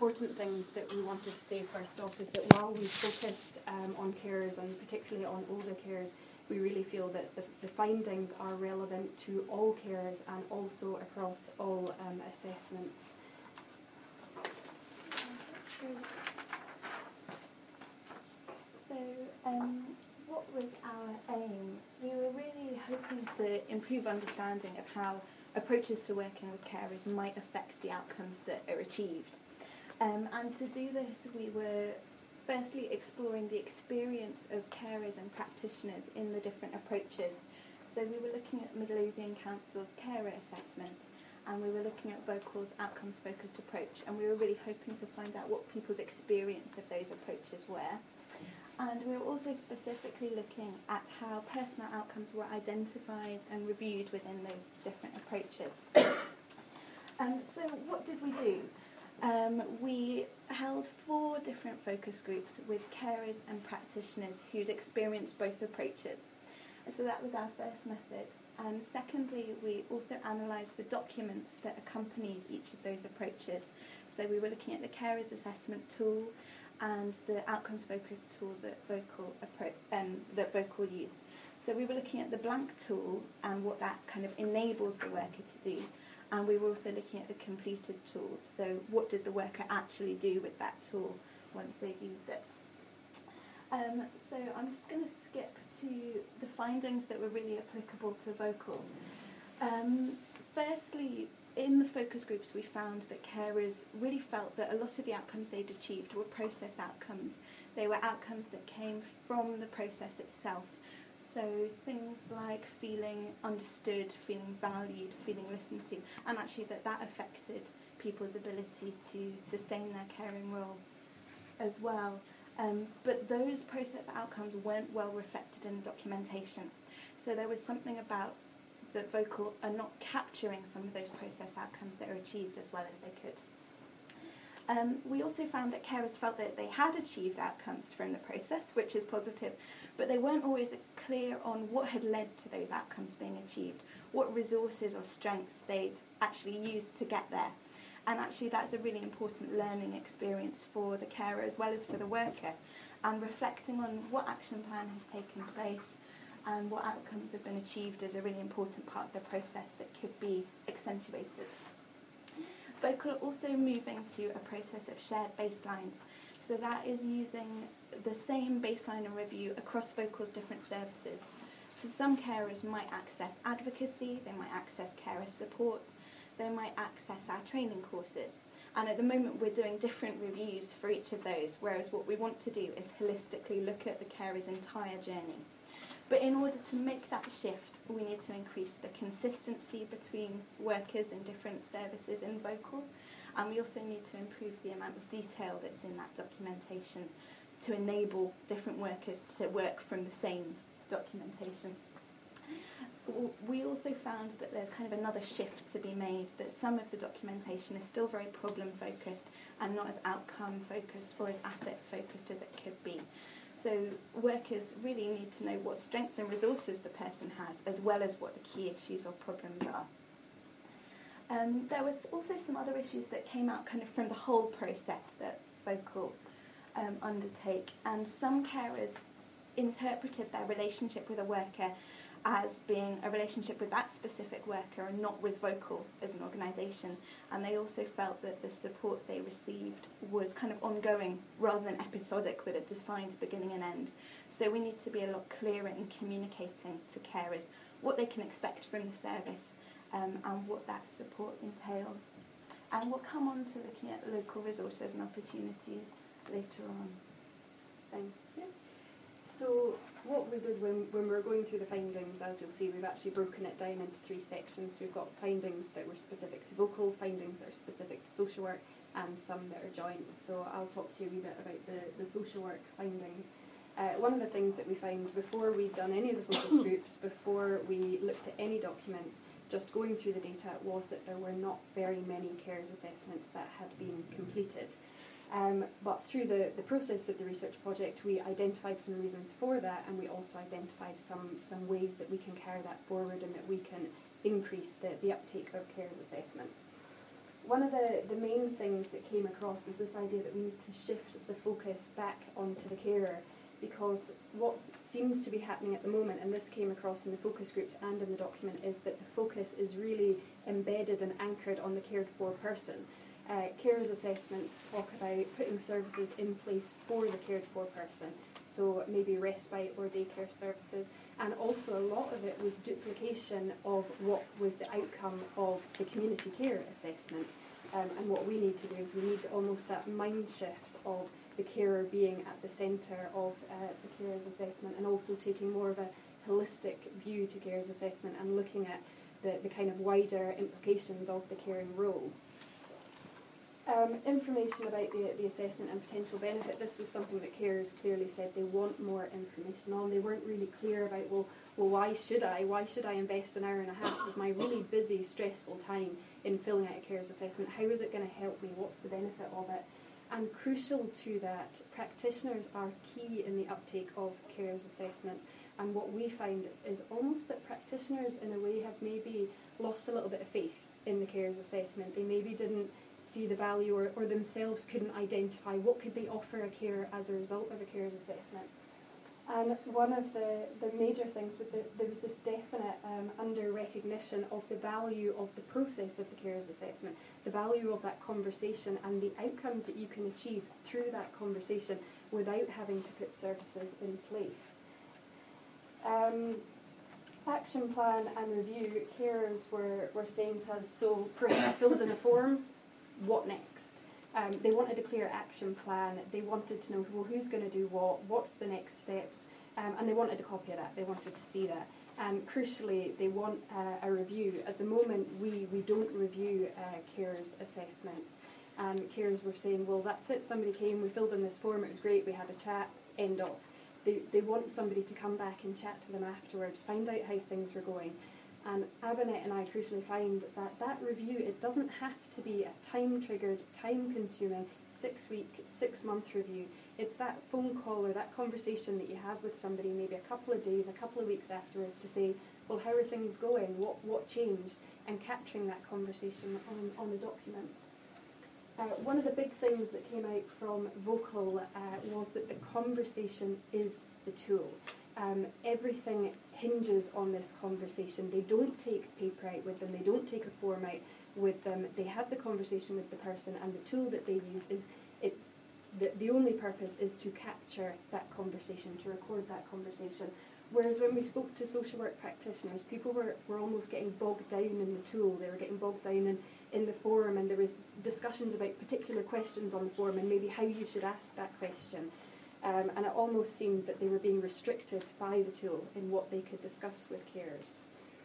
important things that we wanted to say first off is that while we focused on carers and particularly on older carers, we really feel that the findings are relevant to all carers and also across all assessments. So, what was our aim? We were really hoping to improve understanding of how approaches to working with carers might affect the outcomes that are achieved. And to do this, we were firstly exploring the experience of carers and practitioners in the different approaches. So we were looking at Midlothian Council's carer assessment, and we were looking at Vocal's outcomes-focused approach, and we were really hoping to find out what people's experience of those approaches were. And we were also specifically looking at how personal outcomes were identified and reviewed within those different approaches. So what did we do? We held 4 different focus groups with carers and practitioners who'd experienced both approaches. So that was our first method. And secondly, we also analysed the documents that accompanied each of those approaches. So we were looking at the carers assessment tool and the outcomes-focused tool that Vocal used. So we were looking at the blank tool and what that kind of enables the worker to do. And we were also looking at the completed tools. So what did the worker actually do with that tool once they'd used it? So I'm just going to skip to the findings that were really applicable to Vocal. Firstly, in the focus groups we found that carers really felt that a lot of the outcomes they'd achieved were process outcomes. They were outcomes that came from the process itself. So things like feeling understood, feeling valued, feeling listened to, and actually that affected people's ability to sustain their caring role as well. But those process outcomes weren't well reflected in the documentation. So there was something about that Vocal are not capturing some of those process outcomes that are achieved as well as they could. We also found that carers felt that they had achieved outcomes from the process, which is positive, but they weren't always clear on what had led to those outcomes being achieved, what resources or strengths they'd actually used to get there. And actually that's a really important learning experience for the carer as well as for the worker, and reflecting on what action plan has taken place and what outcomes have been achieved is a really important part of the process that could be accentuated. Vocal are also moving to a process of shared baselines. So that is using the same baseline and review across Vocal's different services. So some carers might access advocacy, they might access carer support, they might access our training courses. And at the moment we're doing different reviews for each of those, whereas what we want to do is holistically look at the carer's entire journey. But in order to make that shift, we need to increase the consistency between workers in different services in Vocal, and we also need to improve the amount of detail that's in that documentation to enable different workers to work from the same documentation. We also found that there's kind of another shift to be made, that some of the documentation is still very problem-focused and not as outcome-focused or as asset-focused as it could be. So workers really need to know what strengths and resources the person has, as well as what the key issues or problems are. There was also some other issues that came out kind of from the whole process that Vocal undertake, and some carers interpreted their relationship with a worker as being a relationship with that specific worker and not with Vocal as an organisation, and they also felt that the support they received was kind of ongoing rather than episodic with a defined beginning and end. So we need to be a lot clearer in communicating to carers what they can expect from the service and what that support entails. And we'll come on to looking at local resources and opportunities later on. Thank you. So what we did when we were going through the findings, as you'll see, we've actually broken it down into 3 sections. We've got findings that were specific to Vocal, findings that are specific to social work, and some that are joint. So I'll talk to you a wee bit about the social work findings. One of the things that we found before we'd done any of the focus groups, before we looked at any documents, just going through the data, was that there were not very many carers assessments that had been completed. But through the process of the research project, we identified some reasons for that, and we also identified some ways that we can carry that forward and that we can increase the uptake of carers assessments. one of the main things that came across is this idea that we need to shift the focus back onto the carer, because what seems to be happening at the moment, and this came across in the focus groups and in the document, is that the focus is really embedded and anchored on the cared for person. Carers assessments talk about putting services in place for the cared for person, so maybe respite or daycare services, and also a lot of it was duplication of what was the outcome of the community care assessment. And what we need to do is we need almost that mind shift of the carer being at the centre of the carer's assessment, and also taking more of a holistic view to carer's assessment and looking at the kind of wider implications of the caring role. Information about the assessment and potential benefit. This was something that carers clearly said they want more information on. They weren't really clear about, well, why should I invest an hour and a half of my really busy, stressful time in filling out a carer's assessment? How is it going to help me? What's the benefit of it? And crucial to that, practitioners are key in the uptake of carers assessments. And what we find is almost that practitioners, in a way, have maybe lost a little bit of faith in the carers assessment. They maybe didn't see the value, or themselves couldn't identify what could they offer a carer as a result of a carers assessment. And one of the major things with there was this definite under recognition of the value of the process of the carers assessment, the value of that conversation and the outcomes that you can achieve through that conversation without having to put services in place. Action plan and review, carers were saying to us, so filled in a form, what next? They wanted a clear action plan. They wanted to know, well, who's going to do what, what's the next steps, and they wanted a copy of that. They wanted to see that. Crucially, they want a review. At the moment, we don't review carers assessments. Carers were saying, well, that's it, somebody came, we filled in this form, it was great, we had a chat, end of. They want somebody to come back and chat to them afterwards, find out how things were going. And Abinette and I crucially find that review, it doesn't have to be a time-triggered, time-consuming, 6-week, 6-month review. It's that phone call or that conversation that you have with somebody maybe a couple of days, a couple of weeks afterwards to say, well, how are things going? What changed? And capturing that conversation on a document. One of the big things that came out from Vocal was that the conversation is the tool. Everything hinges on this conversation. They don't take paper out with them, they don't take a form out with them, they have the conversation with the person, and the tool that they use the only purpose is to capture that conversation, to record that conversation. Whereas when we spoke to social work practitioners, people were almost getting bogged down in the tool, they were getting bogged down in the form, and there was discussions about particular questions on the form and maybe how you should ask that question. And it almost seemed that they were being restricted by the tool in what they could discuss with carers.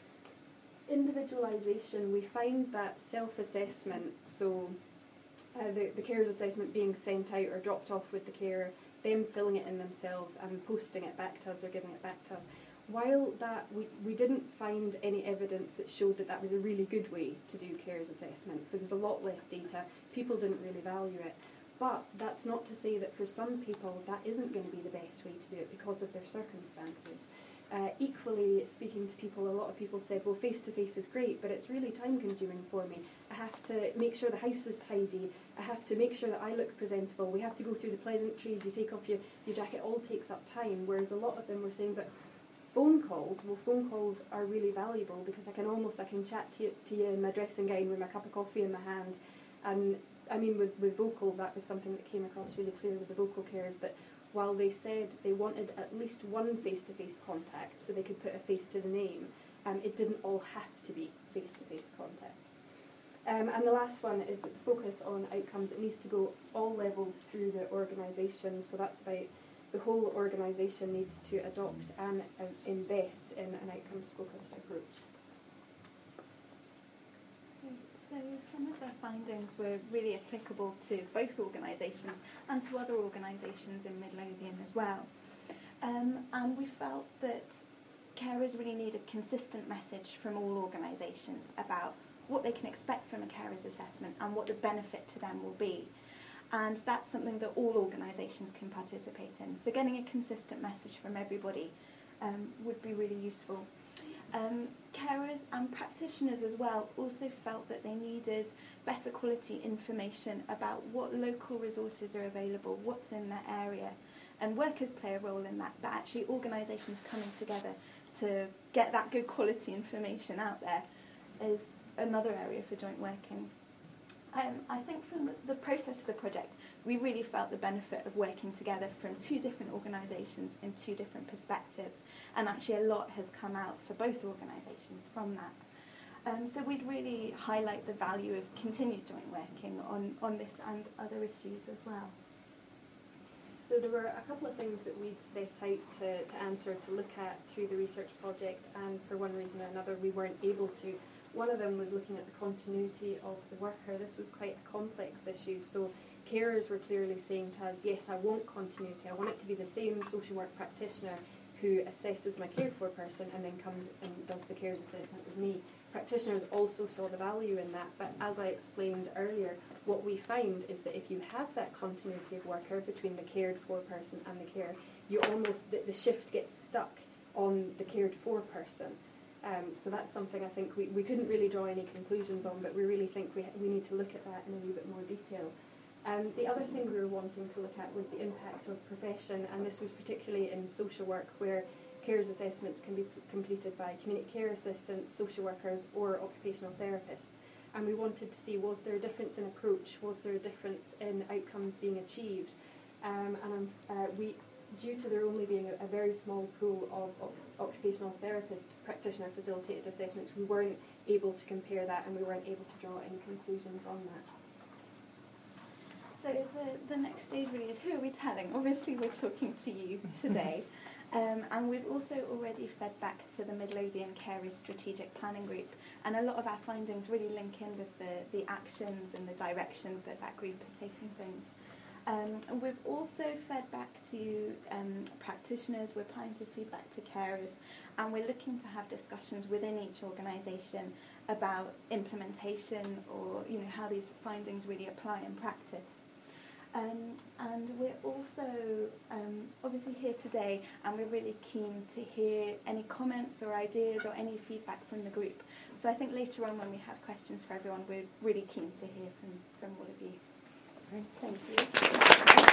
Individualisation, we find that self-assessment, so the carers assessment being sent out or dropped off with the carer, them filling it in themselves and posting it back to us or giving it back to us. While that, we didn't find any evidence that showed that was a really good way to do carers assessments. There was a lot less data, people didn't really value it. But that's not to say that for some people that isn't going to be the best way to do it because of their circumstances. Equally, speaking to people, a lot of people said, well, face-to-face is great, but it's really time-consuming for me. I have to make sure the house is tidy. I have to make sure that I look presentable. We have to go through the pleasantries. You take off your jacket, all takes up time. Whereas a lot of them were saying, but phone calls are really valuable because I can chat to you in my dressing gown with my cup of coffee in my hand. And I mean, with Vocal, that was something that came across really clear with the Vocal carers, that while they said they wanted at least one face-to-face contact so they could put a face to the name, it didn't all have to be face-to-face contact. And the last one is that the focus on outcomes. It needs to go all levels through the organisation, so that's about the whole organisation needs to adopt and invest in an outcomes-focused approach. So some of the findings were really applicable to both organisations and to other organisations in Midlothian as well. And we felt that carers really need a consistent message from all organisations about what they can expect from a carers assessment and what the benefit to them will be. And that's something that all organisations can participate in. So getting a consistent message from everybody would be really useful. Carers and practitioners as well also felt that they needed better quality information about what local resources are available, what's in their area, and workers play a role in that, but actually organisations coming together to get that good quality information out there is another area for joint working. I think from the process of the project, we really felt the benefit of working together from two different organisations in two different perspectives, and actually a lot has come out for both organisations from that. So we'd really highlight the value of continued joint working on this and other issues as well. So there were a couple of things that we'd set out to answer, to look at through the research project, and for one reason or another we weren't able to. One of them was looking at the continuity of the worker. This was quite a complex issue, so carers were clearly saying to us, yes, I want continuity, I want it to be the same social work practitioner who assesses my cared for person and then comes and does the carers assessment with me. Practitioners also saw the value in that, but as I explained earlier, what we find is that if you have that continuity of worker between the cared for person and the care, you almost, the shift gets stuck on the cared for person. So that's something I think we couldn't really draw any conclusions on, but we really think we need to look at that in a wee bit more detail. The other thing we were wanting to look at was the impact of profession, and this was particularly in social work, where carers assessments can be completed by community care assistants, social workers or occupational therapists. And we wanted to see, was there a difference in approach, was there a difference in outcomes being achieved? Due to there only being a very small pool of occupational therapist practitioner facilitated assessments, we weren't able to compare that and we weren't able to draw any conclusions on that. So the next stage really is, who are we telling? Obviously we're talking to you today. And we've also already fed back to the Mid Lothian Carers Strategic Planning Group, and a lot of our findings really link in with the actions and the direction that group are taking things. And we've also fed back to practitioners, we're planning to feed back to carers, and we're looking to have discussions within each organisation about implementation, or how these findings really apply in practice. And we're also obviously here today, and we're really keen to hear any comments or ideas or any feedback from the group. So I think later on when we have questions for everyone, we're really keen to hear from all of you. Great. Thank you.